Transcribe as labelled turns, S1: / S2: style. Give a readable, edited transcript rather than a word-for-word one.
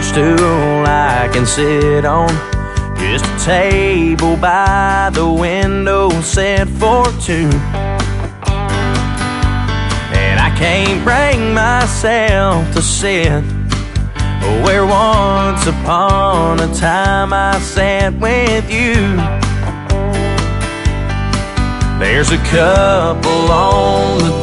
S1: stool I can sit on, just a table by the window set for two. And I can't bring myself to sit where once upon a time I sat with you. There's a couple on the